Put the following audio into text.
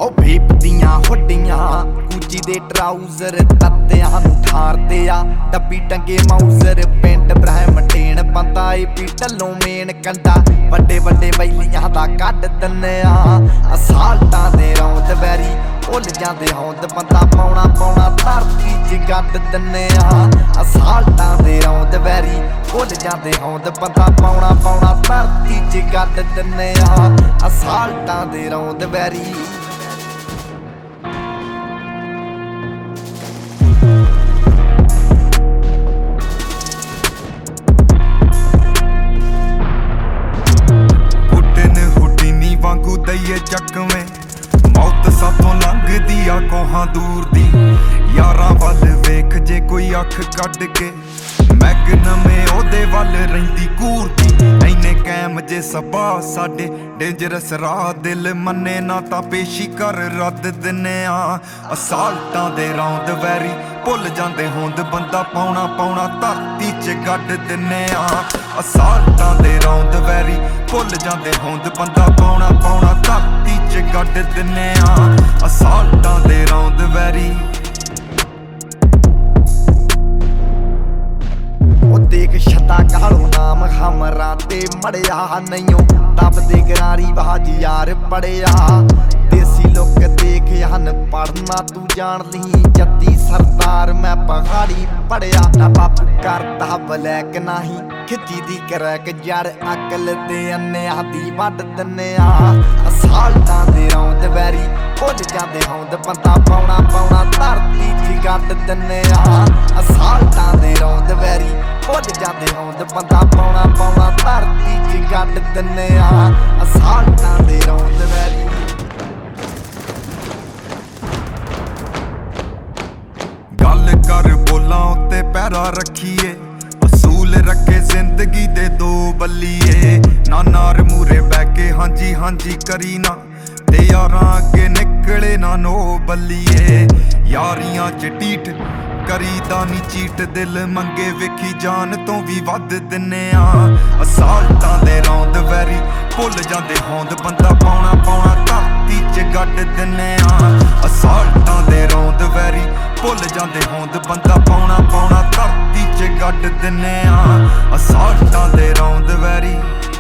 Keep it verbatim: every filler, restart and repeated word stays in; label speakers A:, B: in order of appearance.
A: ओ भीप दियां हुड्डियां गुची दे ट्राउजर तत्तियां नूं ठारदे आ डब्बी टंगे माउजर पेंट ब्रह्मटेन बंदा ए पी ढल्लों मेन कंडा वड्डे वड्डे बैलियां दा कड्ड दिन्ने आ असाल्टां दे रौंद वैरी भुल जांदे हौंद बंदा पौना पौना धरती च गड्ड दिन्ने आ असाल्टां दे रौंद वैरी भुल जांदे हौंद बंदा पौना पौना धरती च गड्ड दिन्ने आ असाल्टां दे रौंद वैरी वांगू दईए चकवें मौत साथों लंघदी आ कोहां दूर दी यारां वल वेख जे कोई अख कढ के मैगनमे ओदे वल रहिंदी घूरदी इन्ने कैम जे सबा साडे डेंजरस राह दिल मन्ने ना तां पेशी कर रद्द दिन्ने आ असाल्टां दे रौंद वैरी भुल जांदे होंद बंदा पौना पौना धरती च गड्ड दिन्ने आ असाल्टां दे रौंद वैरी भुल जांदे होंद बंदा पौना पौना धरती च गड्ड दिन्ने आ असाल्टां दे रौंद वैरी देख छता कालो नाम हमरा ते मड़िया नहीं तब दे गरारी बाज यार पड़िया देसी लोग देख हन पढ़ना तू जान ली जत्ती सरदार मैं पहाड़ी पढ़िया ना बापू करता ब्लैक नाही खिची दी करैक जड़ अकल दे अन्ने दी वड दिन्ने आ असाल्टां दे रौंद वैरी भुल जांदे हौंद बंदा पौना पौना धरती च गड्ड दिन्ने आ असाल्टां दे रौंद वैरी भुल जांदे हौंद बंदा पौना पौना धरती च गड्ड दिन्ने आ असाल्टां दे रौंद वैरी गल कर बोलां उत्ते पैरा रखिए असूल रखे जिंदगी दे दो बल्लिए ना नार मूरे बैके हांजी हांजी करी ना ते यारां अगे निकले ना नो बल्लिए यारियां च टीठ करीदा नी चीट दिल मंगे वेखी जान तो भी वध दिन्ने आ असाल्टां दे रौंद वैरी भुल जांदे होंद बंदा पौना पौना धरती च गड्ड दिन्ने आ असाल्टां दे रौंद वैरी भुल जांदे होंद बंदा पौना पौना धरती च गड्ड दिन्ने आ असाल्टां दे रौंद वैरी।